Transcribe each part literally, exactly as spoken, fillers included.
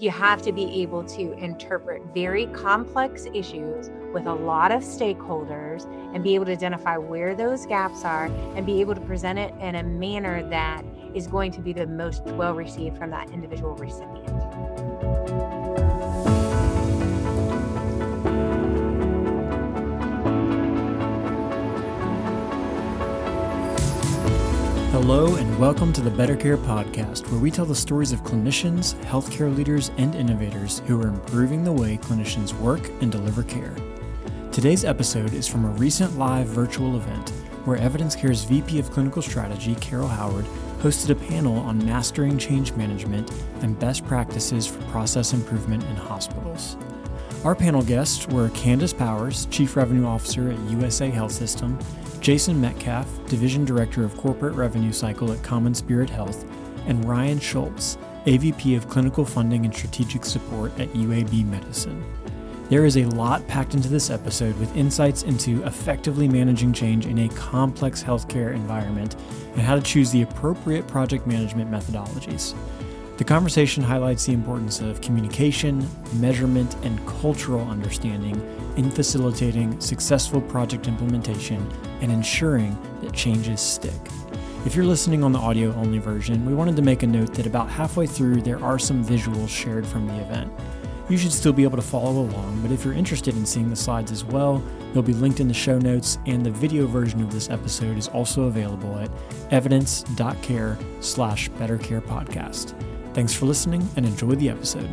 You have to be able to interpret very complex issues with a lot of stakeholders and be able to identify where those gaps are and be able to present it in a manner that is going to be the most well received from that individual recipient. Hello and welcome to the Better Care Podcast, where we tell the stories of clinicians, healthcare leaders, and innovators who are improving the way clinicians work and deliver care. Today's episode is from a recent live virtual event where Evidence Care's V P of Clinical Strategy, Carol Howard, hosted a panel on mastering change management and best practices for process improvement in hospitals. Our panel guests were Candace Powers, Chief Revenue Officer at U S A Health System, Jason Metcalf, Division Director of Corporate Revenue Cycle at Common Spirit Health, and Ryan Schultz, A V P of Clinical Funding and Strategic Support at U A B Medicine. There is a lot packed into this episode with insights into effectively managing change in a complex healthcare environment and how to choose the appropriate project management methodologies. The conversation highlights the importance of communication, measurement, and cultural understanding in facilitating successful project implementation and ensuring that changes stick. If you're listening on the audio-only version, we wanted to make a note that about halfway through there are some visuals shared from the event. You should still be able to follow along, but if you're interested in seeing the slides as well, they'll be linked in the show notes, and the video version of this episode is also available at evidence.care slash bettercarepodcast. Thanks for listening and enjoy the episode.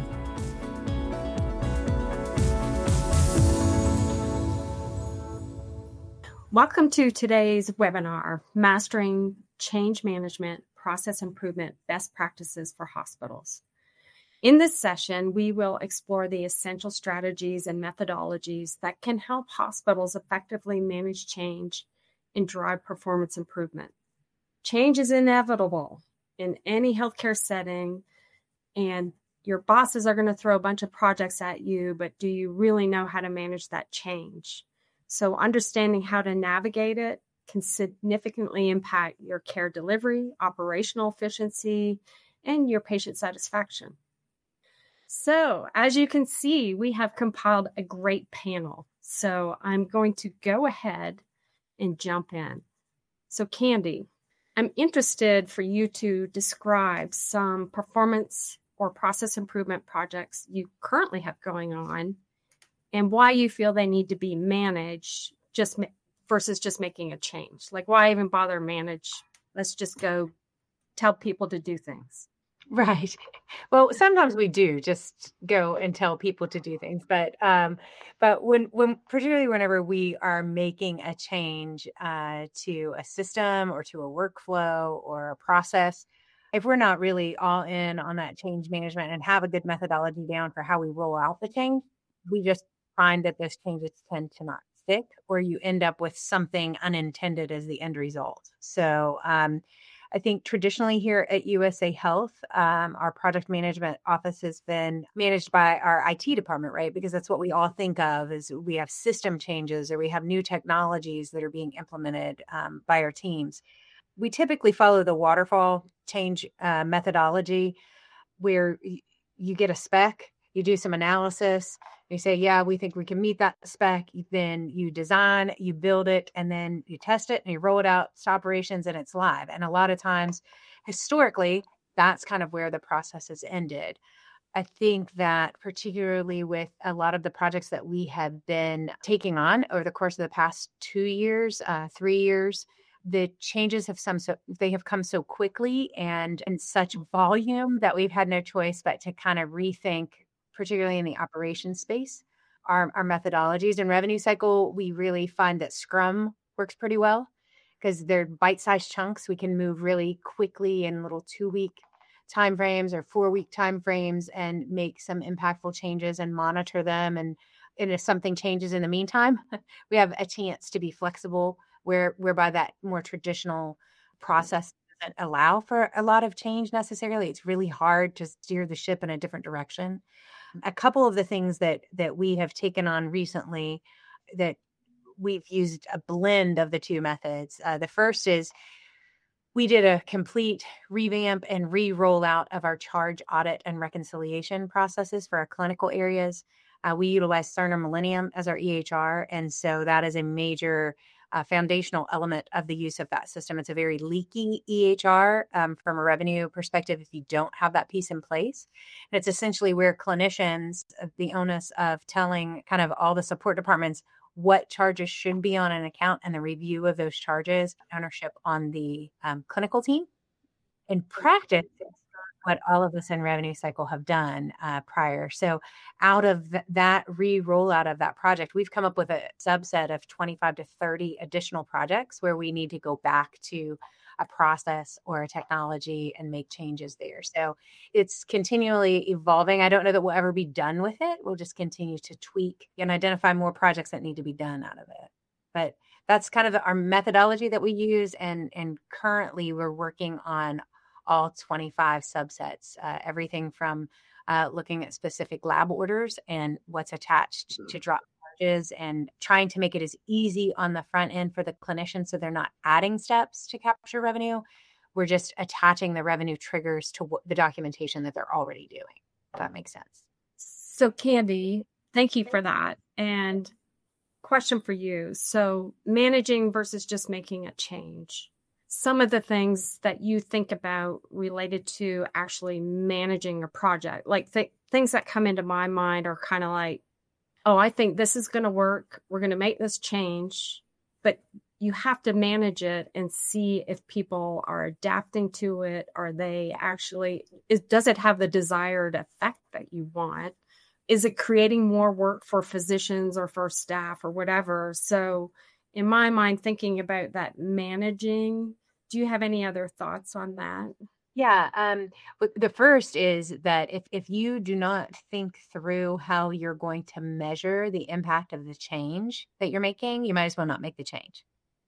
Welcome to today's webinar, Mastering Change Management, Process Improvement, Best Practices for Hospitals. In this session, we will explore the essential strategies and methodologies that can help hospitals effectively manage change and drive performance improvement. Change is inevitable in any healthcare setting, and your bosses are going to throw a bunch of projects at you, but do you really know how to manage that change? So understanding how to navigate it can significantly impact your care delivery, operational efficiency, and your patient satisfaction. So as you can see, we have compiled a great panel. So I'm going to go ahead and jump in. So Candy, I'm interested for you to describe some performance or process improvement projects you currently have going on and why you feel they need to be managed just ma- versus just making a change. Like, why even bother manage? Let's just go tell people to do things. Right. Well, sometimes we do just go and tell people to do things, but um, but when when particularly whenever we are making a change uh, to a system or to a workflow or a process, if we're not really all in on that change management and have a good methodology down for how we roll out the change, we just find that those changes tend to not stick, or you end up with something unintended as the end result. So um, I think traditionally here at U S A Health, um, our project management office has been managed by our I T department, right? Because that's what we all think of is we have system changes or we have new technologies that are being implemented um, by our teams. We typically follow the waterfall change uh, methodology where y- you get a spec, you do some analysis, you say, yeah, we think we can meet that spec. Then you design, you build it, and then you test it and you roll it out to operations and it's live. And a lot of times, historically, that's kind of where the process has ended. I think that particularly with a lot of the projects that we have been taking on over the course of the past two years, uh, three years, the changes have some so they have come so quickly and in such volume that we've had no choice but to kind of rethink, particularly in the operations space, our, our methodologies. In revenue cycle, we really find that Scrum works pretty well because they're bite-sized chunks. We can move really quickly in little two-week timeframes or four-week timeframes and make some impactful changes and monitor them. And, and if something changes in the meantime, we have a chance to be flexible, where whereby that more traditional process doesn't allow for a lot of change necessarily. It's really hard to steer the ship in a different direction. A couple of the things that that we have taken on recently that we've used a blend of the two methods. Uh, the first is We did a complete revamp and re-rollout of our charge, audit, and reconciliation processes for our clinical areas. Uh, we utilize Cerner Millennium as our E H R, and so that is a major uh, foundational element of the use of that system. It's a very leaky E H R um, from a revenue perspective if you don't have that piece in place. And it's essentially where clinicians, uh, the onus of telling kind of all the support departments what charges should be on an account and the review of those charges, ownership on the um, clinical team. In practice, what all of us in revenue cycle have done uh, prior. So out of th- that re-rollout of that project, we've come up with a subset of twenty-five to thirty additional projects where we need to go back to a process or a technology and make changes there. So it's continually evolving. I don't know that we'll ever be done with it. We'll just continue to tweak and identify more projects that need to be done out of it. But that's kind of our methodology that we use. And, and currently we're working on all twenty-five subsets, uh, everything from uh, looking at specific lab orders and what's attached to drop charges and trying to make it as easy on the front end for the clinician so they're not adding steps to capture revenue. We're just attaching the revenue triggers to w- the documentation that they're already doing. If that makes sense. So Candy, thank you for that. And question for you. So managing versus just making a change. Some of the things that you think about related to actually managing a project, like th- things that come into my mind are kind of like, oh, I think this is going to work. We're going to make this change, but you have to manage it and see if people are adapting to it. Are they actually, is, does it have the desired effect that you want? Is it creating more work for physicians or for staff or whatever? So in my mind, thinking about that managing, do you have any other thoughts on that? Yeah. Um, but the first is that if, if you do not think through how you're going to measure the impact of the change that you're making, you might as well not make the change.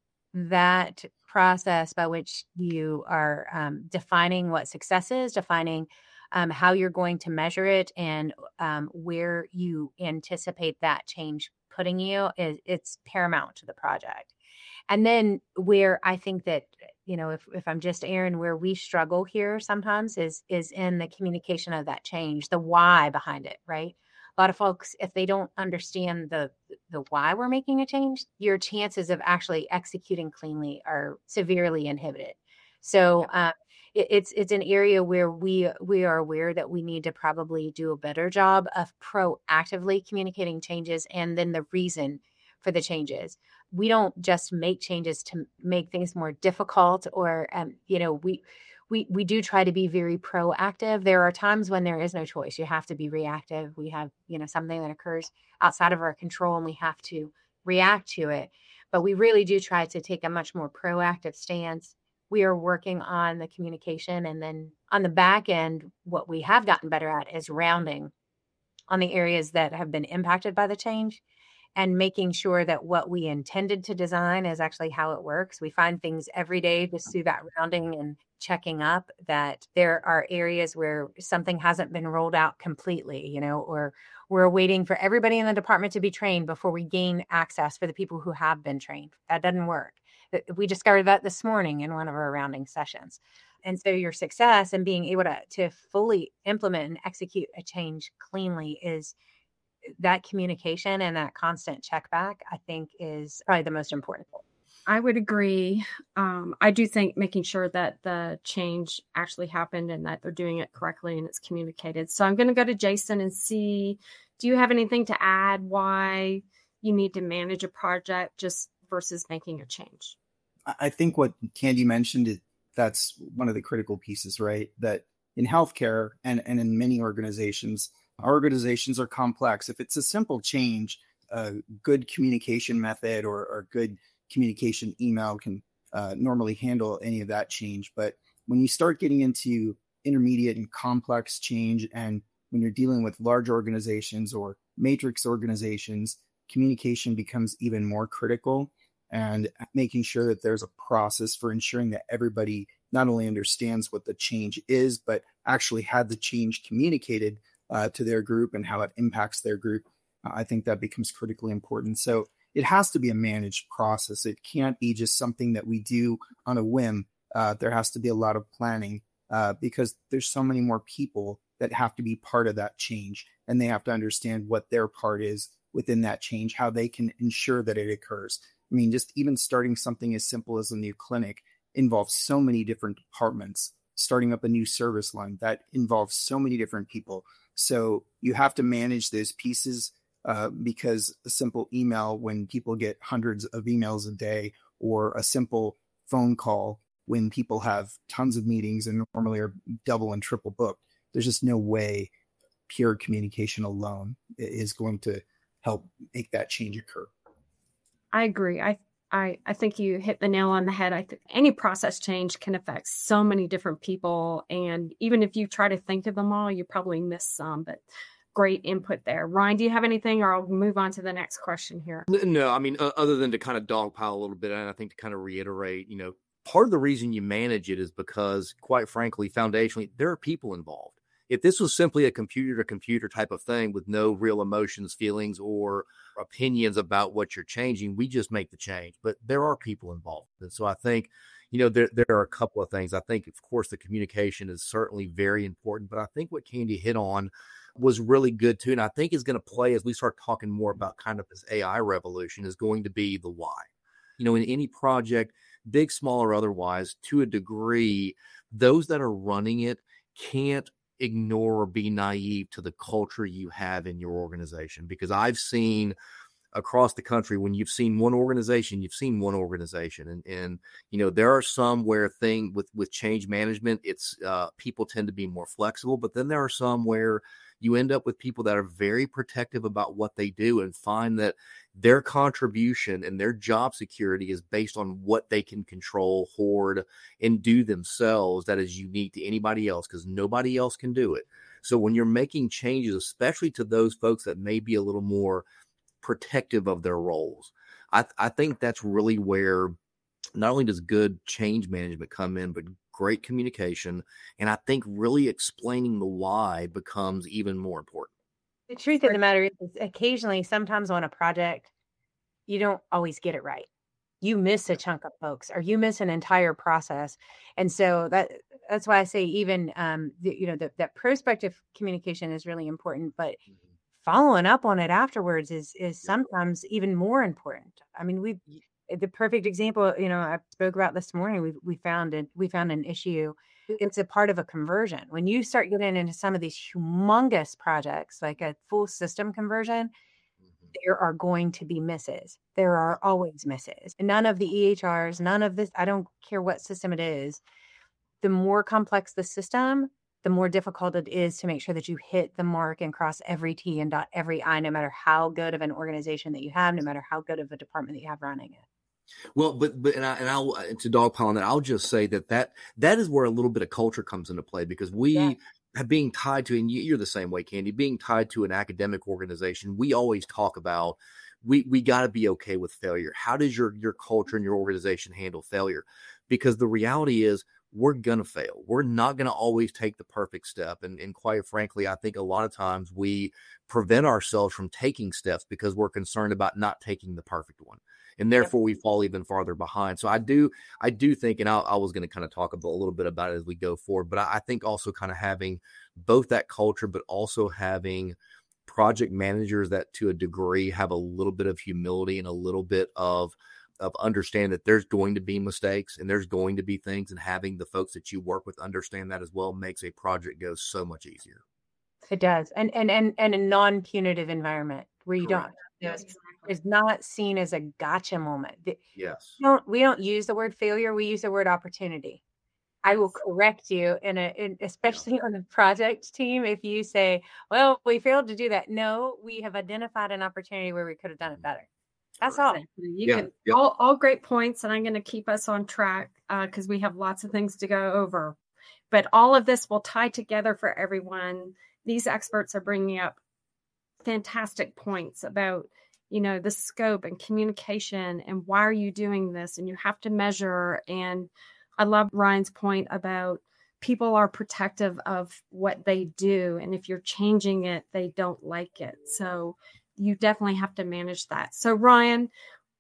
That process by which you are um, defining what success is, defining um, how you're going to measure it and um, where you anticipate that change putting you, is it's paramount to the project. And then where I think that, you know, if, if I'm just Erin, where we struggle here sometimes is, is in the communication of that change, the why behind it, right? A lot of folks, if they don't understand the, the why we're making a change, your chances of actually executing cleanly are severely inhibited. So uh, it, it's, it's an area where we, we are aware that we need to probably do a better job of proactively communicating changes and then the reason for the changes. We don't just make changes to make things more difficult or, um, you know, we, we, we do try to be very proactive. There are times when there is no choice. You have to be reactive. We have, you know, something that occurs outside of our control and we have to react to it. But we really do try to take a much more proactive stance. We are working on the communication. And then on the back end, what we have gotten better at is rounding on the areas that have been impacted by the change and making sure that what we intended to design is actually how it works. We find things every day just through that rounding and checking up that there are areas where something hasn't been rolled out completely, you know, or we're waiting for everybody in the department to be trained before we gain access for the people who have been trained. That doesn't work. We discovered that this morning in one of our rounding sessions. And so your success and being able to, to fully implement and execute a change cleanly is that communication and that constant check back, I think, is probably the most important. I would agree. Um, I do think making sure that the change actually happened and that they're doing it correctly and it's communicated. So I'm going to go to Jason and see, do you have anything to add why you need to manage a project just versus making a change? I think what Candy mentioned, is that's one of the critical pieces, right? That in healthcare and, and in many organizations, our organizations are complex. If it's a simple change, a good communication method or, or good communication email can uh, normally handle any of that change. But when you start getting into intermediate and complex change, and when you're dealing with large organizations or matrix organizations, communication becomes even more critical, and making sure that there's a process for ensuring that everybody not only understands what the change is, but actually had the change communicated Uh, to their group and how it impacts their group. Uh, I think that becomes critically important. So it has to be a managed process. It can't be just something that we do on a whim. Uh, there has to be a lot of planning uh, because there's so many more people that have to be part of that change, and they have to understand what their part is within that change, how they can ensure that it occurs. I mean, just even starting something as simple as a new clinic involves so many different departments. Starting up a new service line, that involves so many different people. So you have to manage those pieces uh, because a simple email, when people get hundreds of emails a day, or a simple phone call when people have tons of meetings and normally are double and triple booked, there's just no way pure communication alone is going to help make that change occur. I agree. I I, I think you hit the nail on the head. I think any process change can affect so many different people. And even if you try to think of them all, you probably miss some, but great input there. Ryan, do you have anything, or I'll move on to the next question here? No, I mean, uh, other than to kind of dogpile a little bit, and I think to kind of reiterate, you know, part of the reason you manage it is because, quite frankly, foundationally, there are people involved. If this was simply a computer to computer type of thing with no real emotions, feelings, or opinions about what you're changing, we just make the change. But there are people involved. And so I think, you know, there, there are a couple of things. I think, of course, the communication is certainly very important. But I think what Candy hit on was really good, too. And I think is going to play as we start talking more about kind of this A I revolution is going to be the why. You know, in any project, big, small, or otherwise, to a degree, those that are running it can't ignore or be naive to the culture you have in your organization. Because I've seen across the country, when you've seen one organization, you've seen one organization. And, and you know, there are some where thing with, with change management, it's uh, people tend to be more flexible. But then there are some where you end up with people that are very protective about what they do and find that their contribution and their job security is based on what they can control, hoard, and do themselves that is unique to anybody else, because nobody else can do it. So when you're making changes, especially to those folks that may be a little more protective of their roles, I, I think that's really where not only does good change management come in, but great communication. And I think really explaining the why becomes even more important. The truth of the matter is, occasionally, sometimes on a project, you don't always get it right. You miss a chunk of folks, or you miss an entire process. And so that that's why I say even, um, the, you know, the, that prospective communication is really important, but mm-hmm. following up on it afterwards is is sometimes even more important. I mean, we the perfect example, you know, I spoke about this morning. We we found it. We found an issue. It's a part of a conversion. When you start getting into some of these humongous projects, like a full system conversion, mm-hmm. there are going to be misses. There are always misses. And none of the E H Rs, none of this, I don't care what system it is. The more complex the system, the more difficult it is to make sure that you hit the mark and cross every T and dot every I, no matter how good of an organization that you have, no matter how good of a department that you have running it. Well, but but and I and I'll to dogpile on that, I'll just say that that that is where a little bit of culture comes into play, because we yeah. have being tied to, and you're the same way, Candy, being tied to an academic organization. We always talk about we we got to be okay with failure. How does your your culture and your organization handle failure? Because the reality is, we're going to fail. We're not going to always take the perfect step. And, and quite frankly, I think a lot of times we prevent ourselves from taking steps because we're concerned about not taking the perfect one. And therefore we fall even farther behind. So I do, I do think, and I, I was going to kind of talk about a little bit about it as we go forward, but I, I think also kind of having both that culture, but also having project managers that to a degree have a little bit of humility and a little bit of of understand that there's going to be mistakes and there's going to be things, and having the folks that you work with understand that as well makes a project go so much easier. It does. And and and, and a non-punitive environment where you Correct. don't, yes. it's not seen as a gotcha moment. Yes. We don't, we don't use the word failure. We use the word opportunity. I will correct you in a, in, especially on the project team. If you say, well, we failed to do that. No, we have identified an opportunity where we could have done it better. That's all. You yeah, can yeah. all, all great points, and I'm going to keep us on track because uh, we have lots of things to go over. But all of this will tie together for everyone. These experts are bringing up fantastic points about, you know, the scope and communication and why are you doing this, and you have to measure. And I love Ryan's point about people are protective of what they do, and if you're changing it, they don't like it. So you definitely have to manage that. So Ryan,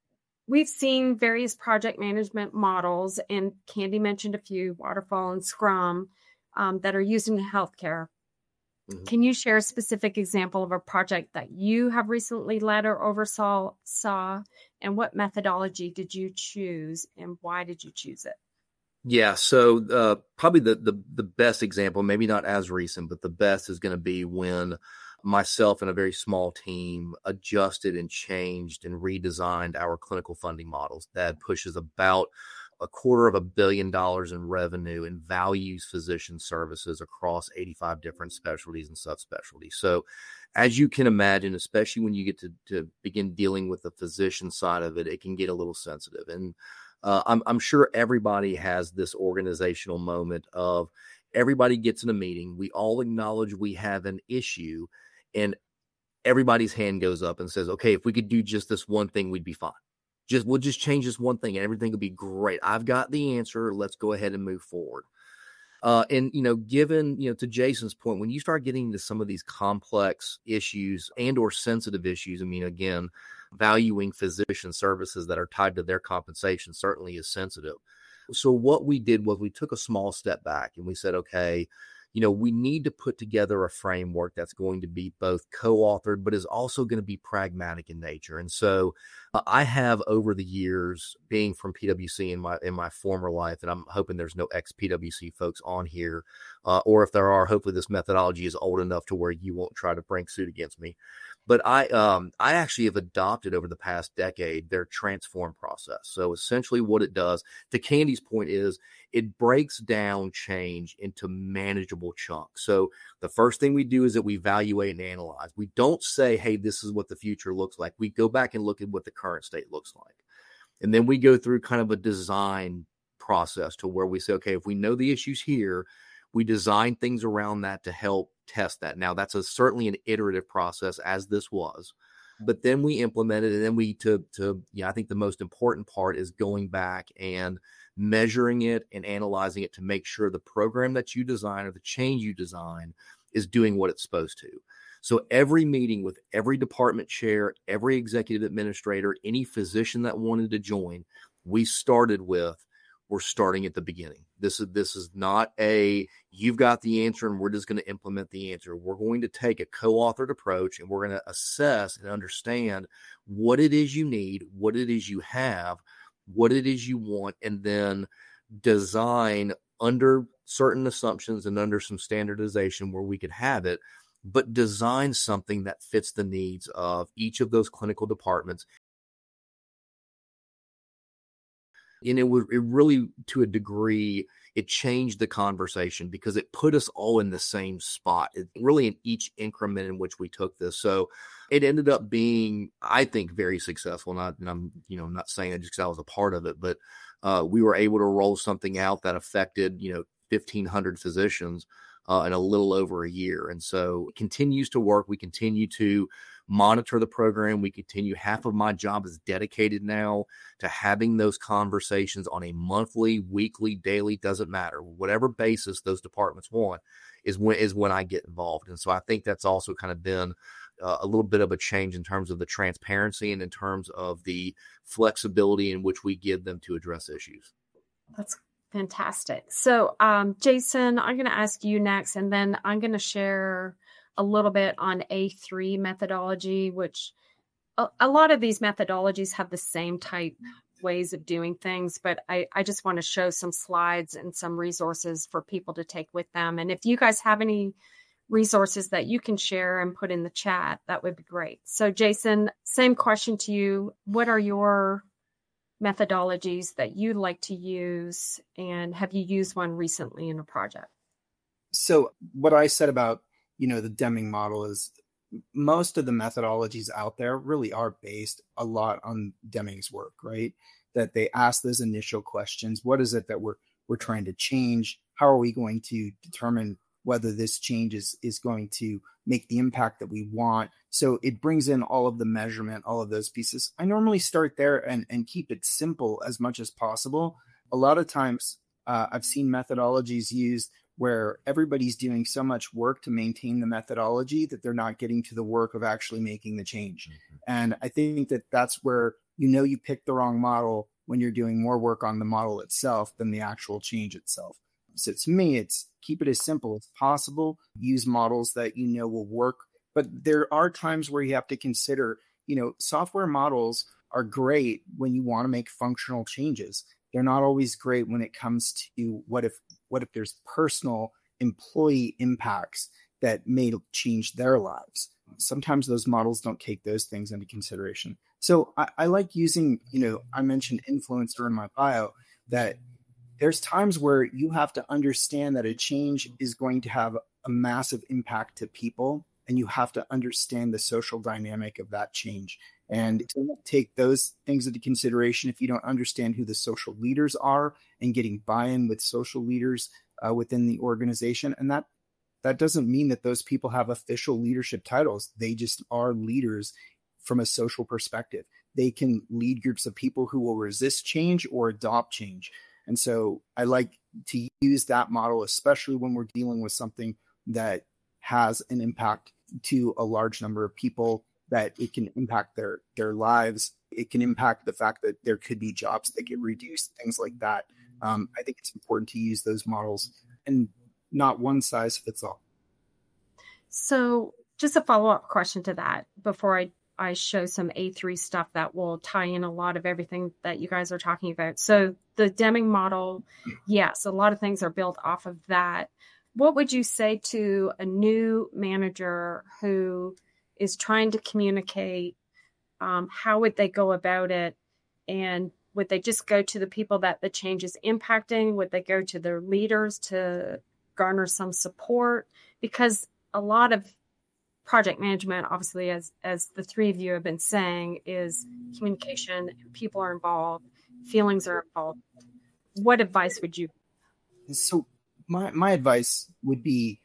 we've seen various project management models, and Candy mentioned a few, Waterfall and Scrum, um, that are used in healthcare. Mm-hmm. Can you share a specific example of a project that you have recently led or oversaw, saw, and what methodology did you choose, and why did you choose it? Yeah, so uh, probably the, the the best example, maybe not as recent, but the best is going to be when myself and a very small team adjusted and changed and redesigned our clinical funding models that pushes about a quarter of a billion dollars in revenue and values physician services across eighty-five different specialties and subspecialties. So as you can imagine, especially when you get to, to begin dealing with the physician side of it, it can get a little sensitive. And uh, I'm, I'm sure everybody has this organizational moment of everybody gets in a meeting. We all acknowledge we have an issue, and everybody's hand goes up and says, okay, if we could do just this one thing, we'd be fine. Just we'll just change this one thing and everything will be great. I've got the answer. Let's go ahead and move forward. Uh, and, you know, given, you know, to Jason's point, when you start getting into some of these complex issues and or sensitive issues, I mean, again, valuing physician services that are tied to their compensation certainly is sensitive. So what we did was we took a small step back and we said, okay, you know, we need to put together a framework that's going to be both co-authored, but is also going to be pragmatic in nature. And so uh, I have over the years, being from P W C in my in my former life, and I'm hoping there's no ex-P W C folks on here, uh, or if there are, hopefully this methodology is old enough to where you won't try to bring suit against me. But I um, I actually have adopted over the past decade their transform process. So essentially what it does, to Candy's point, is it breaks down change into manageable chunks. So the first thing we do is that we evaluate and analyze. We don't say, hey, this is what the future looks like. We go back and look at what the current state looks like. And then we go through kind of a design process to where we say, okay, if we know the issues here, we design things around that to help test that. Now, that's a, certainly an iterative process, as this was. But then we implement it, and then we, to, to, yeah, I think the most important part is going back and measuring it and analyzing it to make sure the program that you design or the change you design is doing what it's supposed to. So every meeting with every department chair, every executive administrator, any physician that wanted to join, we started with, we're starting at the beginning. This is this is not a, you've got the answer and we're just going to implement the answer. We're going to take a co-authored approach and we're going to assess and understand what it is you need, what it is you have, what it is you want, and then design under certain assumptions and under some standardization where we could have it, but design something that fits the needs of each of those clinical departments. And it was it really, to a degree, it changed the conversation because it put us all in the same spot. It really in each increment in which we took this. So it ended up being, I think, very successful. Not, and I'm, you know, not saying that just because I was a part of it, but uh, we were able to roll something out that affected, you know, fifteen hundred physicians uh, in a little over a year. And so it continues to work. We continue to monitor the program. We continue. Half of my job is dedicated now to having those conversations on a monthly, weekly, daily, doesn't matter, whatever basis those departments want is when, is when I get involved. And so I think that's also kind of been uh, a little bit of a change in terms of the transparency and in terms of the flexibility in which we give them to address issues. That's fantastic. So, um, Jason, I'm going to ask you next, and then I'm going to share a little bit on A three methodology, which a, a lot of these methodologies have the same type ways of doing things, but I, I just want to show some slides and some resources for people to take with them. And if you guys have any resources that you can share and put in the chat, that would be great. So Jason, same question to you. What are your methodologies that you like to use, and have you used one recently in a project? So what I said about, you know, the Deming model is most of the methodologies out there really are based a lot on Deming's work, right? That they ask those initial questions. What is it that we're we're trying to change? How are we going to determine whether this change is, is going to make the impact that we want? So it brings in all of the measurement, all of those pieces. I normally start there and, and keep it simple as much as possible. A lot of times uh, I've seen methodologies used where everybody's doing so much work to maintain the methodology that they're not getting to the work of actually making the change. Mm-hmm. And I think that that's where you know you picked the wrong model when you're doing more work on the model itself than the actual change itself. So to me, it's keep it as simple as possible. Use models that you know will work. But there are times where you have to consider, you know, software models are great when you want to make functional changes. They're not always great when it comes to what if what if there's personal employee impacts that may change their lives. Sometimes those models don't take those things into consideration. So I, I like using, you know, I mentioned influencer in my bio, that there's times where you have to understand that a change is going to have a massive impact to people, and you have to understand the social dynamic of that change. And to take those things into consideration, if you don't understand who the social leaders are and getting buy-in with social leaders uh, within the organization, and that that doesn't mean that those people have official leadership titles. They just are leaders from a social perspective. They can lead groups of people who will resist change or adopt change. And so I like to use that model, especially when we're dealing with something that has an impact to a large number of people, that it can impact their, their lives. It can impact the fact that there could be jobs that get reduced, things like that. Um, I think it's important to use those models and not one size fits all. So just a follow-up question to that before I, I show some A three stuff that will tie in a lot of everything that you guys are talking about. So the Deming model, yes, a lot of things are built off of that. What would you say to a new manager who is trying to communicate? Um, how would they go about it? And would they just go to the people that the change is impacting? Would they go to their leaders to garner some support? Because a lot of project management, obviously, as as the three of you have been saying, is communication. People are involved, feelings are involved. What advice would you? So my my advice would be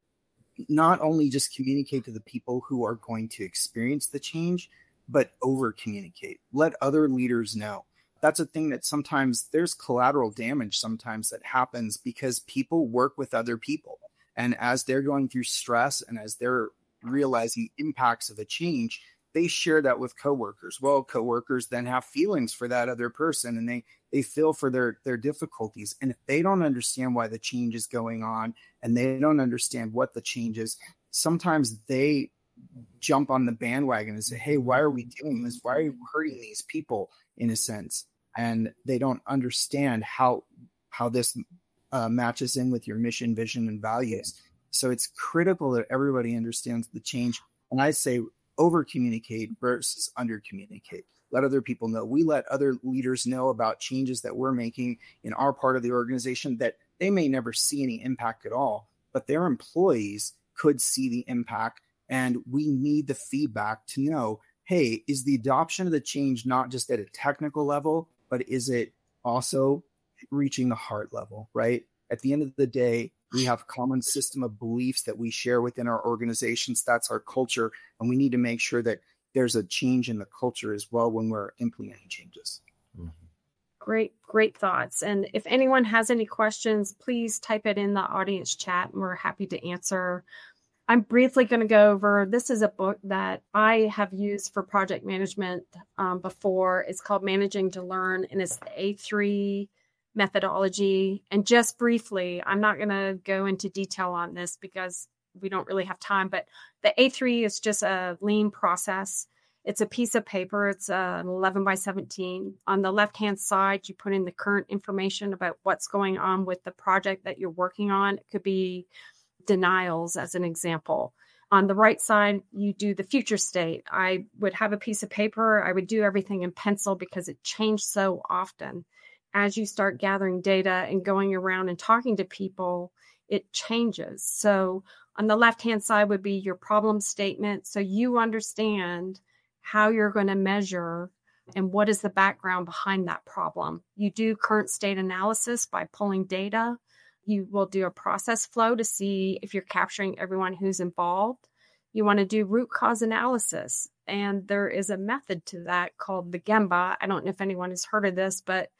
not only just communicate to the people who are going to experience the change, but over communicate. Let other leaders know. That's a thing that sometimes there's collateral damage sometimes that happens because people work with other people. And as they're going through stress and as they're realizing impacts of a change, they share that with coworkers. Well, coworkers then have feelings for that other person, and they they feel for their their difficulties. And if they don't understand why the change is going on and they don't understand what the change is, sometimes they jump on the bandwagon and say, hey, why are we doing this? Why are you hurting these people, in a sense? And they don't understand how how this uh, matches in with your mission, vision, and values. So it's critical that everybody understands the change. And I say over communicate versus under communicate. Let other people know. We let other leaders know about changes that we're making in our part of the organization that they may never see any impact at all, but their employees could see the impact. And we need the feedback to know, hey, is the adoption of the change not just at a technical level, but is it also reaching the heart level, right? At the end of the day, we have a common system of beliefs that we share within our organizations. That's our culture. And we need to make sure that there's a change in the culture as well when we're implementing changes. Mm-hmm. Great, great thoughts. And if anyone has any questions, please type it in the audience chat and we're happy to answer. I'm briefly going to go over, this is a book that I have used for project management um, before. It's called Managing to Learn, and it's the A three methodology. And just briefly, I'm not going to go into detail on this because we don't really have time, but the A three is just a lean process. It's a piece of paper. It's uh, an eleven by seventeen. On the left-hand side, you put in the current information about what's going on with the project that you're working on. It could be denials, as an example. On the right side, you do the future state. I would have a piece of paper. I would do everything in pencil because it changed so often. As you start gathering data and going around and talking to people, it changes. So on the left-hand side would be your problem statement. So you understand how you're going to measure and what is the background behind that problem. You do current state analysis by pulling data. You will do a process flow to see if you're capturing everyone who's involved. You want to do root cause analysis. And there is a method to that called the Gemba. I don't know if anyone has heard of this, but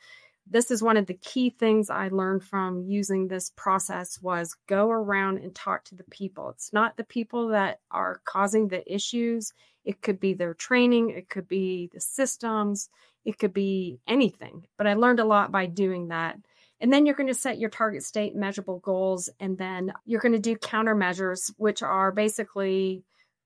this is one of the key things I learned from using this process was go around and talk to the people. It's not the people that are causing the issues. It could be their training. It could be the systems. It could be anything. But I learned a lot by doing that. And then you're going to set your target state measurable goals. And then you're going to do countermeasures, which are basically,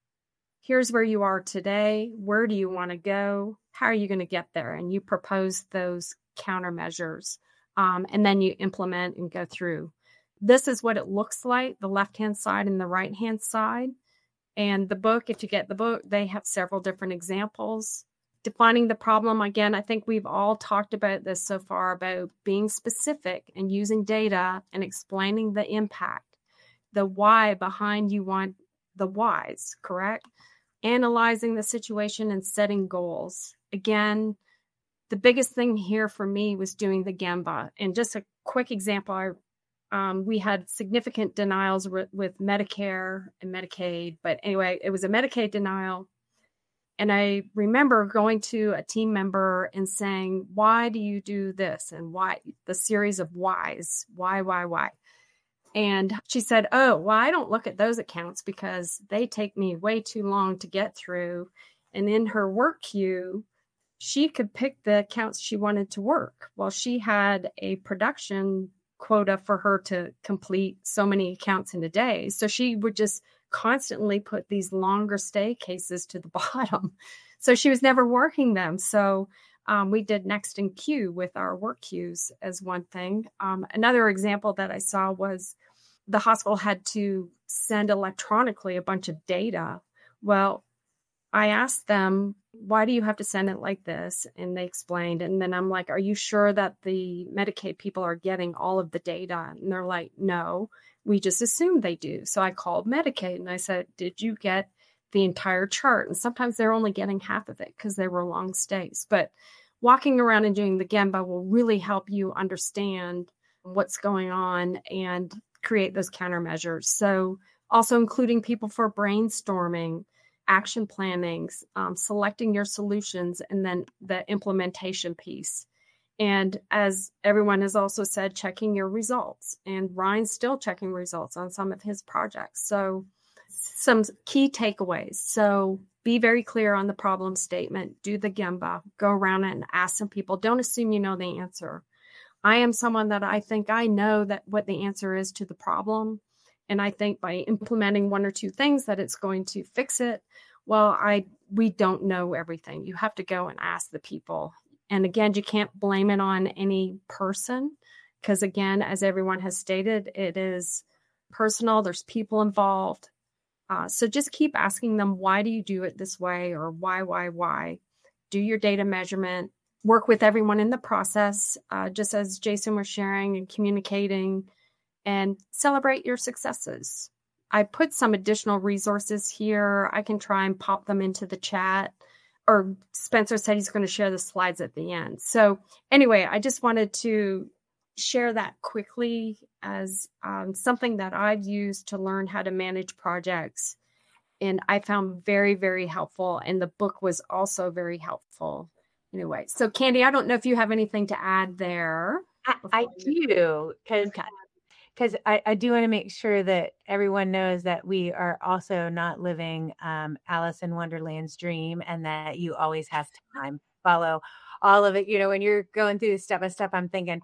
here's where you are today. Where do you want to go? How are you going to get there? And you propose those countermeasures. Um, and then you implement and go through. This is what it looks like, the left-hand side and the right-hand side. And the book, if you get the book, they have several different examples. Defining the problem, again, I think we've all talked about this so far, about being specific and using data and explaining the impact, the why behind you want the whys, correct? Analyzing the situation and setting goals. Again, the biggest thing here for me was doing the Gemba. And just a quick example, I, um, we had significant denials with, with Medicare and Medicaid. But anyway, it was a Medicaid denial. And I remember going to a team member and saying, why do you do this? And why? The series of whys. Why, why, why? And she said, oh, well, I don't look at those accounts because they take me way too long to get through. And in her work queue, she could pick the accounts she wanted to work. Well, she had a production quota for her to complete so many accounts in a day. So she would just constantly put these longer stay cases to the bottom. So she was never working them. So um, we did next in queue with our work queues as one thing. Um, another example that I saw was the hospital had to send electronically a bunch of data. Well, I asked them, why do you have to send it like this? And they explained. And then I'm like, are you sure that the Medicaid people are getting all of the data? And they're like, no, we just assumed they do. So I called Medicaid and I said, did you get the entire chart? And sometimes they're only getting half of it because they were long stays. But walking around and doing the Gemba will really help you understand what's going on and create those countermeasures. So also including people for brainstorming, action planning, um, selecting your solutions, and then the implementation piece. And as everyone has also said, checking your results. And Ryan's still checking results on some of his projects. So some key takeaways. So be very clear on the problem statement. Do the Gemba. Go around and ask some people. Don't assume you know the answer. I am someone that I think I know that what the answer is to the problem. And I think by implementing one or two things that it's going to fix it. Well, I we don't know everything. You have to go and ask the people. And again, you can't blame it on any person because, again, as everyone has stated, it is personal. There's people involved. Uh, so just keep asking them, why do you do it this way? Or why, why, why? Do your data measurement. Work with everyone in the process, uh, just as Jason was sharing and communicating, and celebrate your successes. I put some additional resources here. I can try and pop them into the chat. Or Spencer said he's going to share the slides at the end. So anyway, I just wanted to share that quickly as um, something that I've used to learn how to manage projects. And I found very, very helpful. And the book was also very helpful. Anyway, so Candy, I don't know if you have anything to add there. I, I do, because Okay. because I, I do want to make sure that everyone knows that we are also not living um, Alice in Wonderland's dream, and that you always have time. Follow all of it. You know, when you're going through step by step, I'm thinking,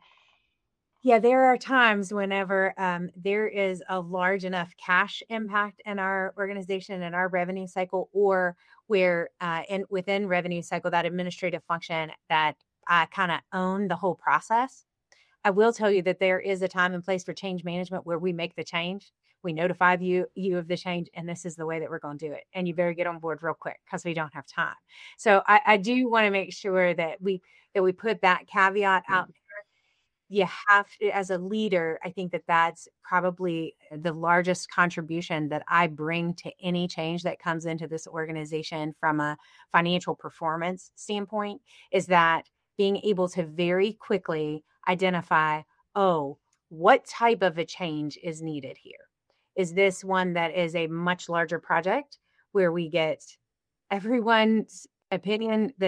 yeah, there are times whenever um, there is a large enough cash impact in our organization and our revenue cycle, or where uh, in within revenue cycle, that administrative function that I kind of own the whole process. I will tell you that there is a time and place for change management where we make the change. We notify you, you of the change, and this is the way that we're going to do it. And you better get on board real quick because we don't have time. So I, I do want to make sure that we that we put that caveat out there. You have to, as a leader, I think that that's probably the largest contribution that I bring to any change that comes into this organization from a financial performance standpoint, is that being able to very quickly identify, oh, what type of a change is needed here? Is this one that is a much larger project where we get everyone's opinion that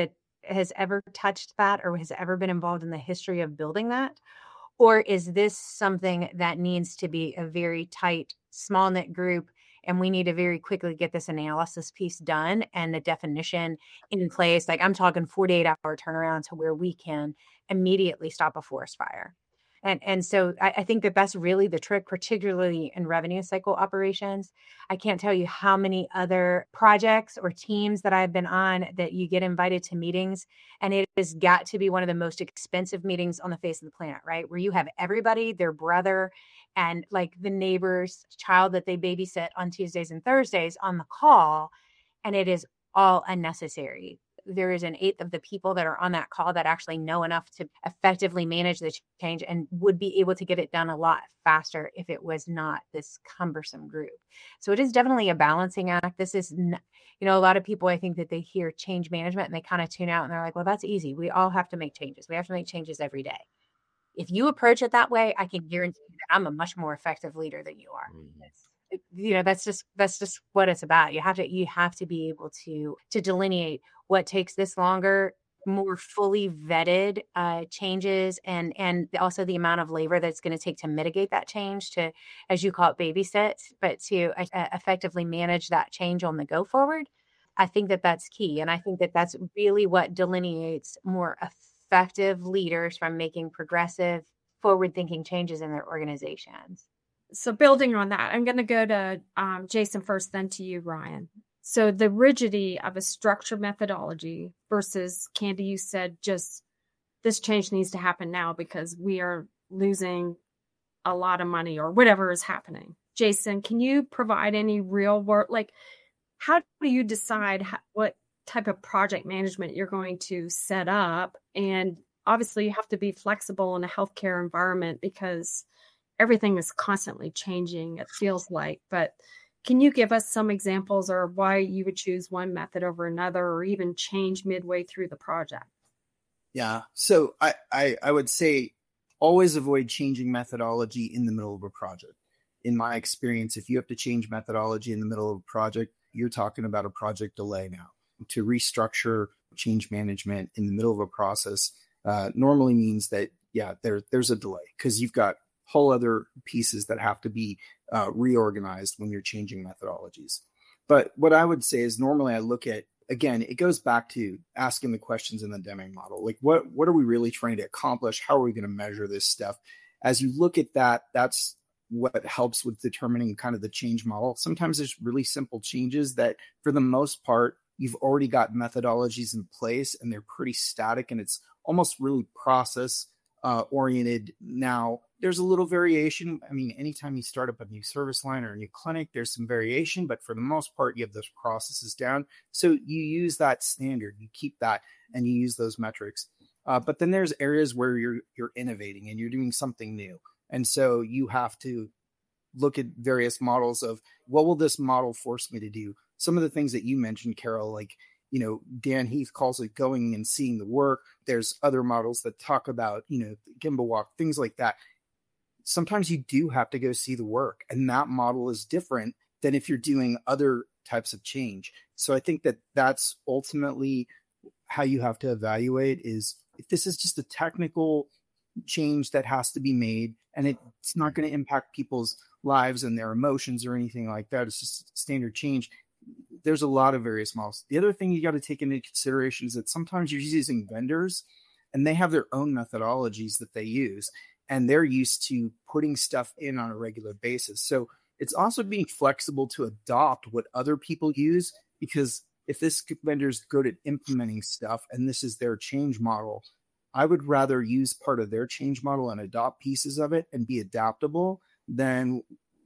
has ever touched that or has ever been involved in the history of building that? Or is this something that needs to be a very tight, small knit group? And we need to very quickly get this analysis piece done and the definition in place. Like I'm talking forty-eight hour turnaround to where we can immediately stop a forest fire. And, and so I, I think that that's really the trick, particularly in revenue cycle operations. I can't tell you how many other projects or teams that I've been on that you get invited to meetings, and it has got to be one of the most expensive meetings on the face of the planet, right? Where you have everybody, their brother, and like the neighbor's child that they babysit on Tuesdays and Thursdays on the call, and it is all unnecessary. There is an eighth of the people that are on that call that actually know enough to effectively manage the change and would be able to get it done a lot faster if it was not this cumbersome group. So it is definitely a balancing act. This is, n- you know, a lot of people, I think that they hear change management and they kind of tune out and they're like, well, that's easy. We all have to make changes. We have to make changes every day. If you approach it that way, I can guarantee you that I'm a much more effective leader than you are. Mm-hmm. You know, that's just that's just what it's about. You have to you have to be able to to delineate what takes this longer, more fully vetted uh, changes, and and also the amount of labor that's going to take to mitigate that change, to, as you call it, babysit, but to uh, effectively manage that change on the go forward. I think that that's key, and I think that that's really what delineates more effective leaders from making progressive, forward-thinking changes in their organizations. So building on that, I'm going to go to um, Jason first, then to you, Ryan. So the rigidity of a structured methodology versus, Candy, you said just this change needs to happen now because we are losing a lot of money or whatever is happening. Jason, can you provide any real work? Like, how do you decide how, what type of project management you're going to set up? And obviously you have to be flexible in a healthcare environment because everything is constantly changing, it feels like. But can you give us some examples or why you would choose one method over another or even change midway through the project? Yeah. So I, I, I would say always avoid changing methodology in the middle of a project. In my experience, if you have to change methodology in the middle of a project, you're talking about a project delay now. To restructure change management in the middle of a process uh, normally means that, yeah, there, there's a delay because you've got whole other pieces that have to be uh, reorganized when you're changing methodologies. But what I would say is normally I look at, again, it goes back to asking the questions in the Deming model. Like what, what are we really trying to accomplish? How are we going to measure this stuff? As you look at that, that's what helps with determining kind of the change model. Sometimes there's really simple changes that for the most part, you've already got methodologies in place and they're pretty static and it's almost really process uh, oriented. Now, there's a little variation. I mean, anytime you start up a new service line or a new clinic, there's some variation, but for the most part, you have those processes down. So you use that standard, you keep that, and you use those metrics. Uh, but then there's areas where you're you're innovating and you're doing something new. And so you have to look at various models of what will this model force me to do? Some of the things that you mentioned, Carol, like, you know, Dan Heath calls it going and seeing the work. There's other models that talk about, you know, Gemba walk, things like that. Sometimes you do have to go see the work, and that model is different than if you're doing other types of change. So I think that that's ultimately how you have to evaluate is if this is just a technical change that has to be made and it's not going to impact people's lives and their emotions or anything like that. It's just standard change. There's a lot of various models. The other thing you got to take into consideration is that sometimes you're using vendors and they have their own methodologies that they use. And they're used to putting stuff in on a regular basis. So it's also being flexible to adopt what other people use, because if this vendor's good at implementing stuff and this is their change model, I would rather use part of their change model and adopt pieces of it and be adaptable than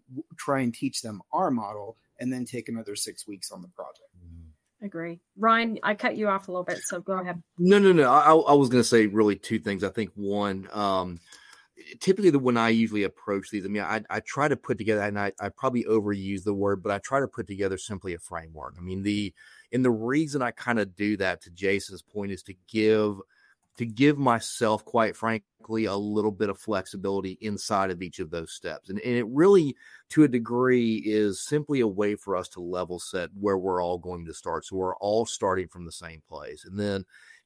try and teach them our model and then take another six weeks on the project. Agree. Ryan, I cut you off a little bit, so go ahead. No, no, no. I, I was going to say really two things. I think one, um, typically the when I usually approach these, I mean, I, I try to put together, and I, I probably overuse the word, but I try to put together simply a framework. I mean, the and the reason I kind of do that, to Jason's point, is to give to give myself, quite frankly, a little bit of flexibility inside of each of those steps. And, and it really, to a degree, is simply a way for us to level set where we're all going to start. So we're all starting from the same place. And then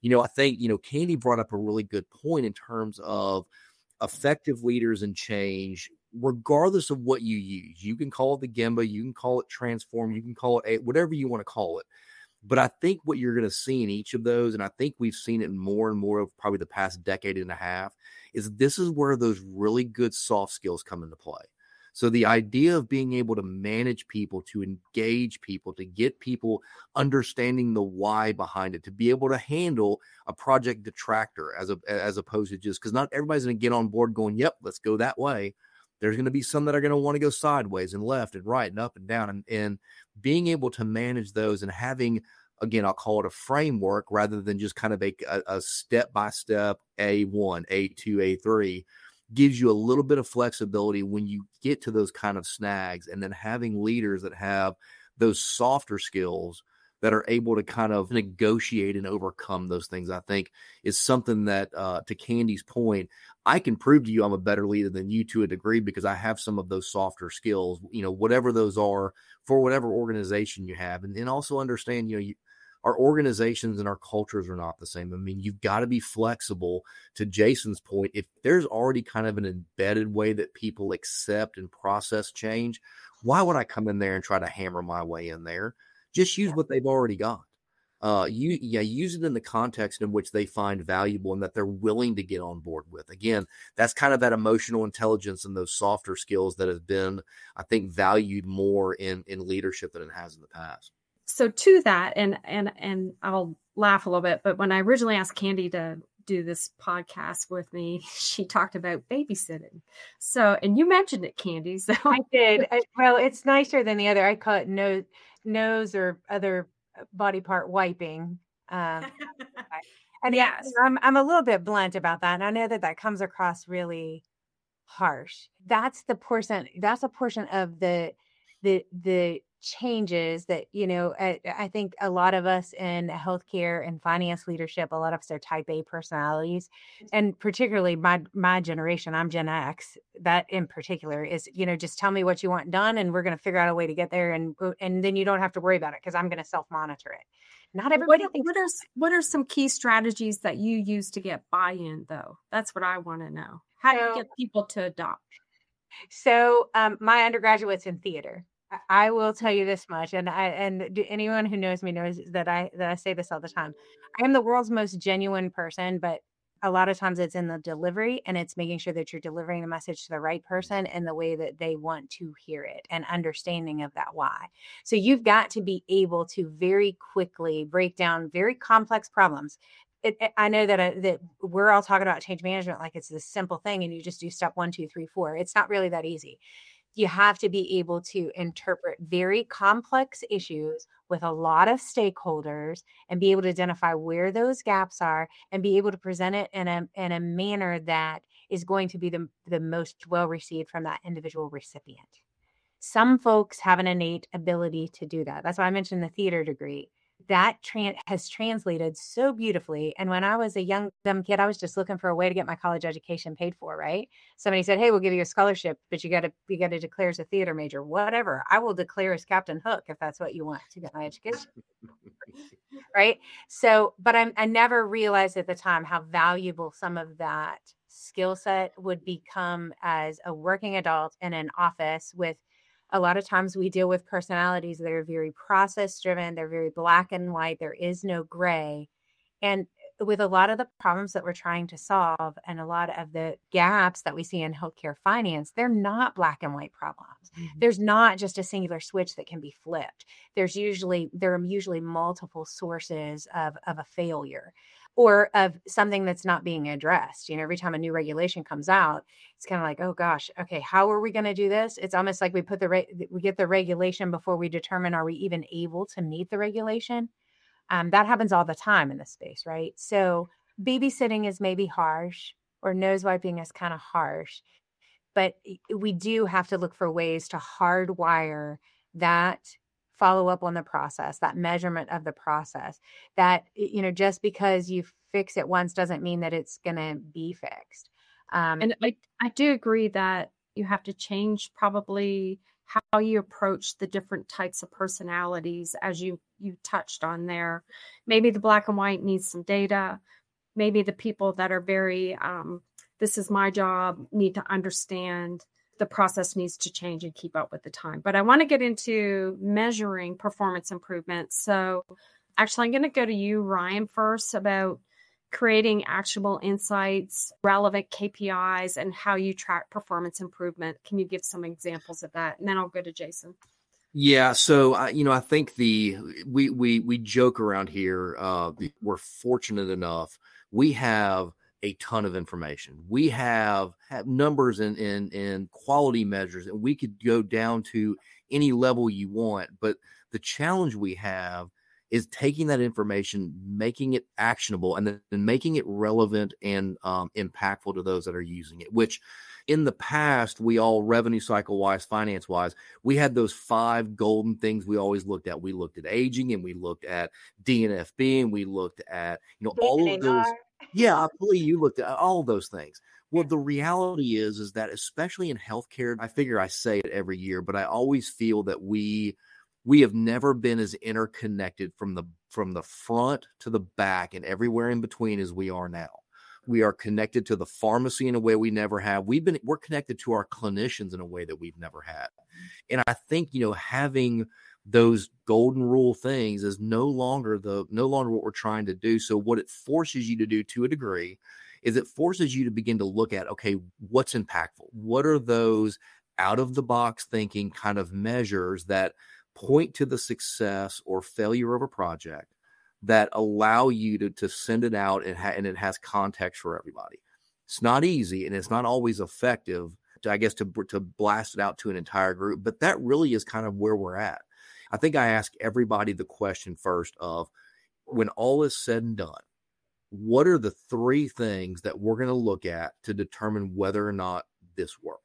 You know, I think, you know, Candy brought up a really good point in terms of effective leaders and change, regardless of what you use. You can call it the Gemba, you can call it Transform, you can call it a, whatever you want to call it. But I think what you're going to see in each of those, and I think we've seen it more and more of probably the past decade and a half, is this is where those really good soft skills come into play. So the idea of being able to manage people, to engage people, to get people understanding the why behind it, to be able to handle a project detractor as a, as opposed to just, because not everybody's going to get on board going, yep, let's go that way. There's going to be some that are going to want to go sideways and left and right and up and down, and, and being able to manage those and having, again, I'll call it a framework rather than just kind of a, a, a step-by-step A one, A two, A three, gives you a little bit of flexibility when you get to those kind of snags, and then having leaders that have those softer skills that are able to kind of negotiate and overcome those things, I think is something that, uh, to Candy's point, I can prove to you I'm a better leader than you to a degree because I have some of those softer skills, you know, whatever those are for whatever organization you have. And then also understand, you know, you, our organizations and our cultures are not the same. I mean, you've got to be flexible. To Jason's point, if there's already kind of an embedded way that people accept and process change, why would I come in there and try to hammer my way in there? Just use what they've already got. Uh, you, yeah, use it in the context in which they find valuable and that they're willing to get on board with. Again, that's kind of that emotional intelligence and those softer skills that have been, I think, valued more in, in leadership than it has in the past. So to that, and and and I'll laugh a little bit, but when I originally asked Candy to do this podcast with me, she talked about babysitting. So, and you mentioned it, Candy. So I did. I, well, it's nicer than the other. I call it nose, nose or other body part wiping. Um, and yes, I'm I'm a little bit blunt about that, and I know that that comes across really harsh. That's the portion. That's a portion of the the the changes that, you know, I, I think a lot of us in healthcare and finance leadership, a lot of us are type A personalities, and particularly my my generation, I'm Gen X. That in particular is, you know, just tell me what you want done, and we're going to figure out a way to get there, and and then you don't have to worry about it because I'm going to self monitor it. Not everybody. What, thinks what are what are some key strategies that you use to get buy-in, though? That's what I want to know. How do you get people to adopt? So um, my undergraduate's in theater. I will tell you this much, and I and anyone who knows me knows that I that I say this all the time. I am the world's most genuine person, but a lot of times it's in the delivery, and it's making sure that you're delivering the message to the right person in the way that they want to hear it, and understanding of that why. So you've got to be able to very quickly break down very complex problems. It, it, I know that uh, that we're all talking about change management like it's this simple thing, and you just do step one, two, three, four. It's not really that easy. You have to be able to interpret very complex issues with a lot of stakeholders and be able to identify where those gaps are and be able to present it in a in a manner that is going to be the, the most well received from that individual recipient. Some folks have an innate ability to do that. That's why I mentioned the theater degree. That tra- has translated so beautifully. And when I was a young, dumb kid, I was just looking for a way to get my college education paid for, right? Somebody said, hey, we'll give you a scholarship, but you got to you got to declare as a theater major. Whatever. I will declare as Captain Hook if that's what you want to get my education. Right? So, but I, I never realized at the time how valuable some of that skill set would become as a working adult in an office with. A lot of times we deal with personalities that are very process driven. They're very black and white. There is no gray. And with a lot of the problems that we're trying to solve and a lot of the gaps that we see in healthcare finance, they're not black and white problems. Mm-hmm. There's not just a singular switch that can be flipped. There's usually, there are usually multiple sources of, of a failure or of something that's not being addressed. You know, every time a new regulation comes out, it's kind of like, oh gosh, okay, how are we going to do this? It's almost like we put the, re- we get the regulation before we determine, are we even able to meet the regulation? Um, that happens all the time in this space, right? So babysitting is maybe harsh, or nose wiping is kind of harsh, but we do have to look for ways to hardwire that follow up on the process, that measurement of the process, that, you know, just because you fix it once doesn't mean that it's going to be fixed. Um, and I, I do agree that you have to change probably how you approach the different types of personalities, as you you touched on there. Maybe the black and white needs some data. Maybe the people that are very, um, this is my job, need to understand the process needs to change and keep up with the time. But I want to get into measuring performance improvements. So actually, I'm going to go to you, Ryan, first about creating actionable insights, relevant K P Is, and how you track performance improvement. Can you give some examples of that? And then I'll go to Jason. Yeah. So, uh, you know, I think the, we, we, we joke around here. Uh, we're fortunate enough. We have a ton of information. We have, have numbers and, and, and quality measures, and we could go down to any level you want. But the challenge we have is taking that information, making it actionable, and then making it relevant and um, impactful to those that are using it, which in the past, we all revenue cycle wise, finance wise, we had those five golden things we always looked at. We looked at aging, and we looked at D N F B, and we looked at, you know, all of those. Yeah, I believe you looked at all of those things. Well, the reality is, is that especially in healthcare, I figure I say it every year, but I always feel that we, we have never been as interconnected from the, from the front to the back and everywhere in between as we are now. We are connected to the pharmacy in a way we never have. We've been, we're connected to our clinicians in a way that we've never had. And I think, you know, having those golden rule things is no longer the, no longer what we're trying to do. So what it forces you to do to a degree is it forces you to begin to look at, okay, what's impactful? What are those out of the box thinking kind of measures that point to the success or failure of a project that allow you to, to send it out and, ha- and it has context for everybody? It's not easy, and it's not always effective, to, I guess, to, to blast it out to an entire group, but that really is kind of where we're at. I think I ask everybody the question first of, when all is said and done, what are the three things that we're going to look at to determine whether or not this worked?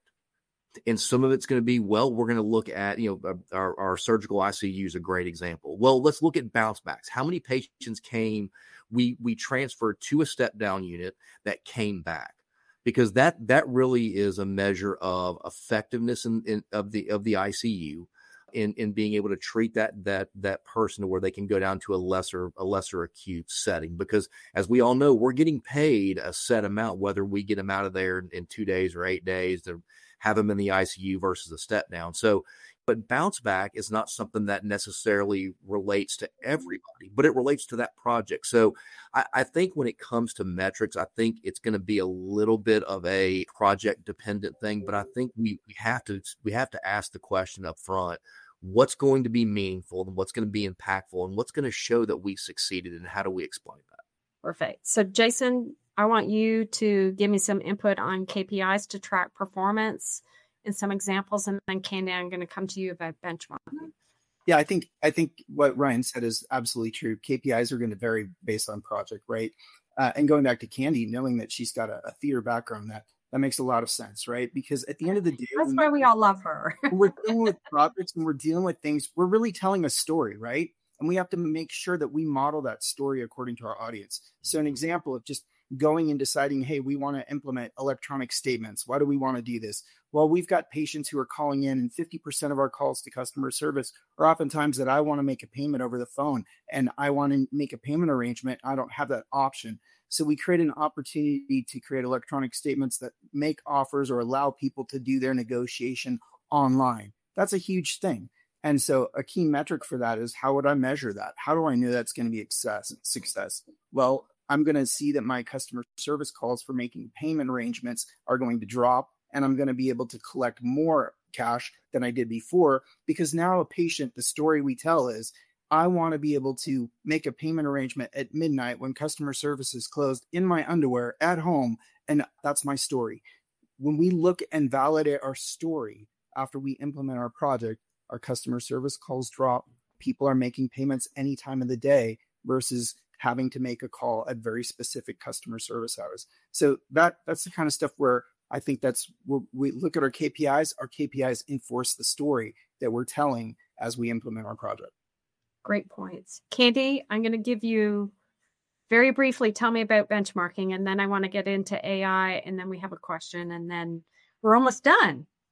And some of it's going to be, well, we're going to look at, you know, our, our surgical I C U is a great example. Well, let's look at bounce backs. How many patients came, we we transferred to a step down unit that came back? Because that that really is a measure of effectiveness in, in of the of the I C U in, in being able to treat that that that person to where they can go down to a lesser a lesser acute setting. Because as we all know, we're getting paid a set amount, whether we get them out of there in two days or eight days to have them in the I C U versus a step down. So, but bounce back is not something that necessarily relates to everybody, but it relates to that project. So I, I think when it comes to metrics, I think it's going to be a little bit of a project dependent thing, but I think we, we have to, we have to ask the question up front, what's going to be meaningful and what's going to be impactful and what's going to show that we succeeded, and how do we explain that? Perfect. So Jason, I want you to give me some input on K P Is to track performance and some examples. And then Candy, I'm going to come to you about benchmarking. Yeah, I think I think what Ryan said is absolutely true. K P Is are going to vary based on project, right? Uh, and going back to Candy, knowing that she's got a, a theater background, that that makes a lot of sense, right? Because at the end of the day, that's why we all love her. When we're dealing with projects and we're dealing with things, we're really telling a story, right? And we have to make sure that we model that story according to our audience. So an example of just going and deciding, hey, we want to implement electronic statements. Why do we want to do this? Well, we've got patients who are calling in, and fifty percent of our calls to customer service are oftentimes that I want to make a payment over the phone and I want to make a payment arrangement. I don't have that option. So we create an opportunity to create electronic statements that make offers or allow people to do their negotiation online. That's a huge thing. And so a key metric for that is, how would I measure that? How do I know that's going to be success? Success? Well, I'm going to see that my customer service calls for making payment arrangements are going to drop, and I'm going to be able to collect more cash than I did before, because now a patient, the story we tell is, I want to be able to make a payment arrangement at midnight when customer service is closed in my underwear at home. And that's my story. When we look and validate our story after we implement our project, our customer service calls drop. People are making payments any time of the day versus having to make a call at very specific customer service hours. So that that's the kind of stuff where I think that's where we look at our K P Is. Our K P Is enforce the story that we're telling as we implement our project. Great points. Candy, I'm going to give you very briefly, tell me about benchmarking, and then I want to get into A I, and then we have a question, and then we're almost done.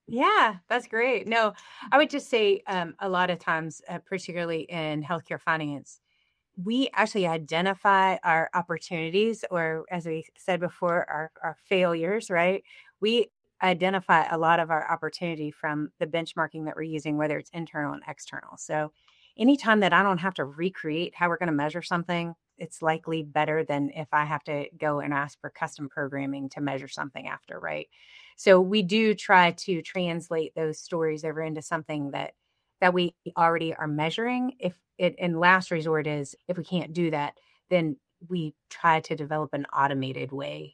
Yeah, that's great. No, I would just say um, a lot of times, uh, particularly in healthcare finance, we actually identify our opportunities, or as we said before, our, our failures, right? We identify a lot of our opportunity from the benchmarking that we're using, whether it's internal and external. So anytime that I don't have to recreate how we're going to measure something, it's likely better than if I have to go and ask for custom programming to measure something after, right? So we do try to translate those stories over into something that that we already are measuring. If it in last resort is if we can't do that, then we try to develop an automated way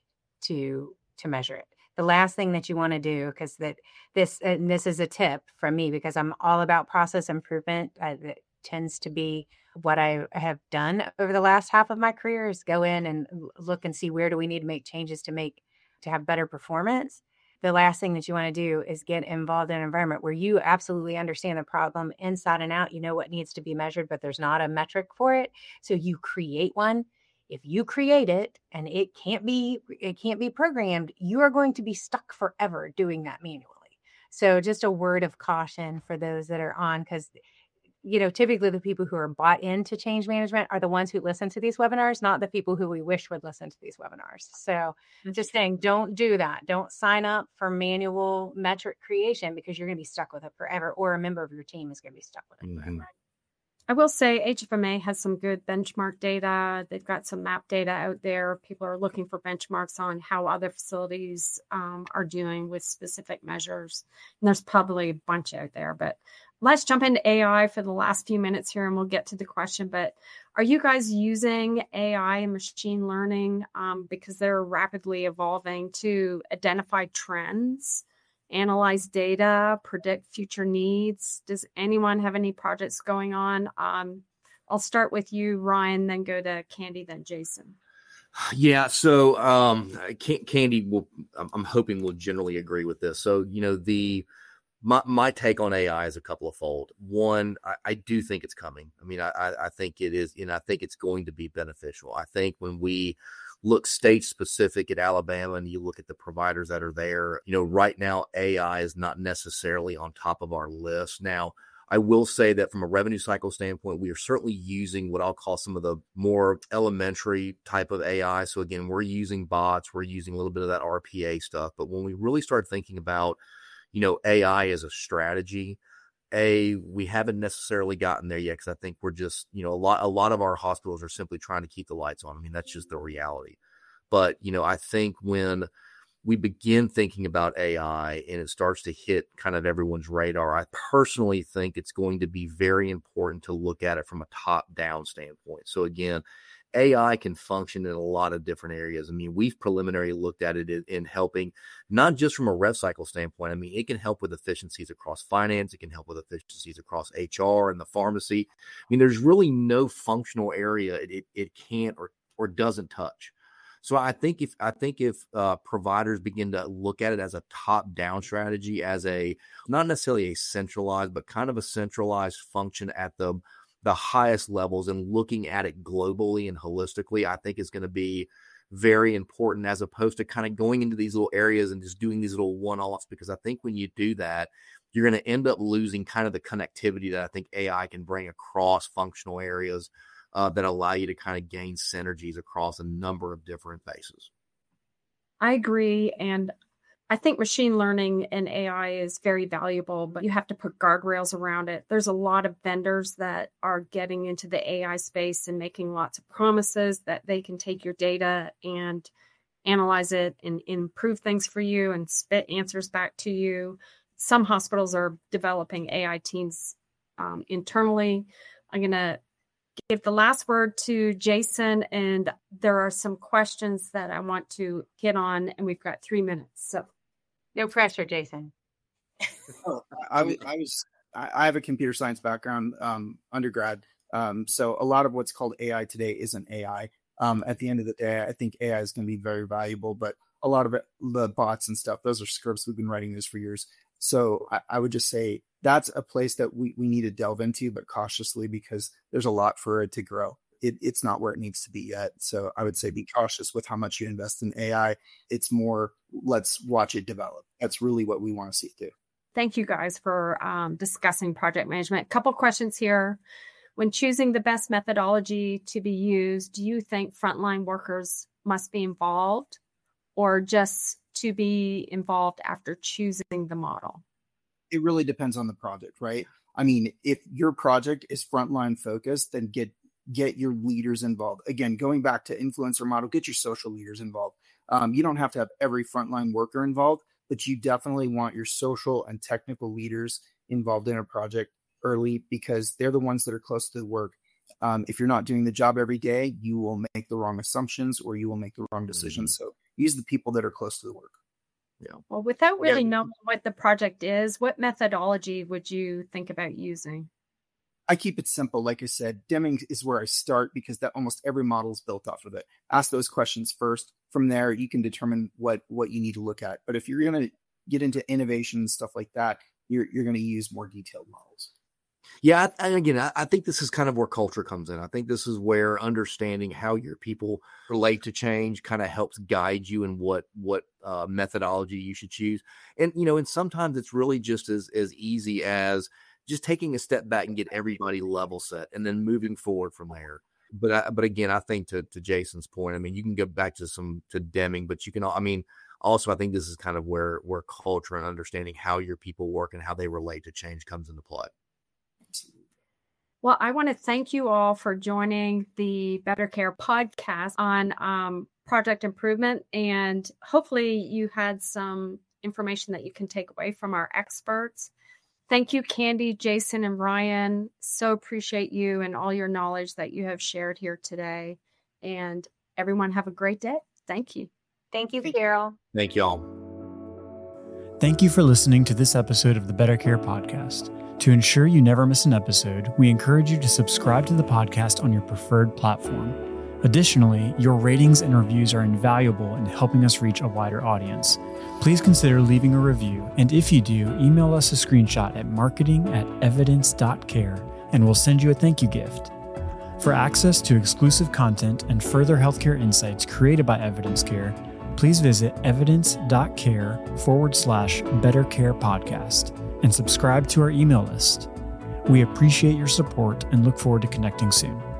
to to measure it. The last thing that you want to do, because that this and this is a tip from me because I'm all about process improvement. Uh, that tends to be what I have done over the last half of my career is go in and look and see where do we need to make changes to make to have better performance. The last thing that you want to do is get involved in an environment where you absolutely understand the problem inside and out. You know what needs to be measured, but there's not a metric for it. So you create one. If you create it and it can't be, it can't be programmed, you are going to be stuck forever doing that manually. So just a word of caution for those that are on, because you know, typically the people who are bought into change management are the ones who listen to these webinars, not the people who we wish would listen to these webinars. So I'm just saying, don't do that. Don't sign up for manual metric creation because you're going to be stuck with it forever, or a member of your team is going to be stuck with it forever. Mm-hmm. I will say H F M A has some good benchmark data. They've got some map data out there. People are looking for benchmarks on how other facilities um, are doing with specific measures. And there's probably a bunch out there, but let's jump into A I for the last few minutes here and we'll get to the question. But are you guys using A I and machine learning um, because they're rapidly evolving to identify trends, analyze data, predict future needs? Does anyone have any projects going on? Um, I'll start with you, Ryan, then go to Candy, then Jason. Yeah. So um, Candy will, I'm hoping will generally agree with this. So, you know, the, My my take on A I is a couple of fold. One, I, I do think it's coming. I mean, I, I think it is, and I think it's going to be beneficial. I think when we look state specific at Alabama and you look at the providers that are there, you know, right now A I is not necessarily on top of our list. Now, I will say that from a revenue cycle standpoint, we are certainly using what I'll call some of the more elementary type of A I. So again, we're using bots, we're using a little bit of that R P A stuff. But when we really start thinking about you know, A I as a strategy, A, we haven't necessarily gotten there yet because I think we're just, you know, a lot, a lot of our hospitals are simply trying to keep the lights on. I mean, that's just the reality. But, you know, I think when we begin thinking about A I and it starts to hit kind of everyone's radar, I personally think it's going to be very important to look at it from a top-down standpoint. So again, A I can function in a lot of different areas. I mean, we've preliminarily looked at it in, in helping, not just from a rev cycle standpoint. I mean, it can help with efficiencies across finance. It can help with efficiencies across H R and the pharmacy. I mean, there's really no functional area it, it, it can't or, or doesn't touch. So I think if I think if uh, providers begin to look at it as a top-down strategy, as a not necessarily a centralized, but kind of a centralized function at the the highest levels and looking at it globally and holistically, I think is going to be very important as opposed to kind of going into these little areas and just doing these little one-offs, because I think when you do that, you're going to end up losing kind of the connectivity that I think A I can bring across functional areas uh, that allow you to kind of gain synergies across a number of different bases. I agree. And I think machine learning and A I is very valuable, but you have to put guardrails around it. There's a lot of vendors that are getting into the A I space and making lots of promises that they can take your data and analyze it and improve things for you and spit answers back to you. Some hospitals are developing A I teams um, internally. I'm going to give the last word to Jason, and there are some questions that I want to hit on, and we've got three minutes. So, no pressure, Jason. oh, I, I was I have a computer science background, um, undergrad, um, so a lot of what's called A I today isn't A I. Um, at the end of the day, I think A I is going to be very valuable, but a lot of it, the bots and stuff, those are scripts. We've been writing this for years. So I, I would just say that's a place that we, we need to delve into, but cautiously, because there's a lot for it to grow. It, it's not where it needs to be yet. So I would say be cautious with how much you invest in A I. It's more, let's watch it develop. That's really what we want to see too. Thank you guys for um, discussing project management. A couple questions here. When choosing the best methodology to be used, do you think frontline workers must be involved or just to be involved after choosing the model? It really depends on the project, right? I mean, if your project is frontline focused, then get get your leaders involved. Again, going back to influencer model, get your social leaders involved. Um, you don't have to have every frontline worker involved, but you definitely want your social and technical leaders involved in a project early because they're the ones that are close to the work. Um, if you're not doing the job every day, you will make the wrong assumptions or you will make the wrong decisions. Mm-hmm. So use the people that are close to the work. Yeah. Well, without really yeah. knowing what the project is, what methodology would you think about using? I keep it simple. Like I said, Deming is where I start because that almost every model is built off of it. Ask those questions first. From there, you can determine what, what you need to look at. But if you're going to get into innovation and stuff like that, you're, you're going to use more detailed models. Yeah, and again, I, I think this is kind of where culture comes in. I think this is where understanding how your people relate to change kind of helps guide you in what what uh, methodology you should choose. And you know, and sometimes it's really just as as easy as just taking a step back and get everybody level set, and then moving forward from there. But I, but again, I think to to Jason's point, I mean, you can go back to some to Deming, but you can, I mean, also I think this is kind of where where culture and understanding how your people work and how they relate to change comes into play. Well, I want to thank you all for joining the Better Care podcast on um, project improvement. And hopefully you had some information that you can take away from our experts. Thank you, Candy, Jason, and Ryan. So appreciate you and all your knowledge that you have shared here today. And everyone have a great day. Thank you. Thank you, Carol. Thank y'all. Thank you for listening to this episode of the Better Care podcast. To ensure you never miss an episode, we encourage you to subscribe to the podcast on your preferred platform. Additionally, your ratings and reviews are invaluable in helping us reach a wider audience. Please consider leaving a review, and if you do, email us a screenshot at marketing at evidence dot care, and we'll send you a thank you gift. For access to exclusive content and further healthcare insights created by Evidence Care, please visit evidence.care forward slash Better Care Podcast and subscribe to our email list. We appreciate your support and look forward to connecting soon.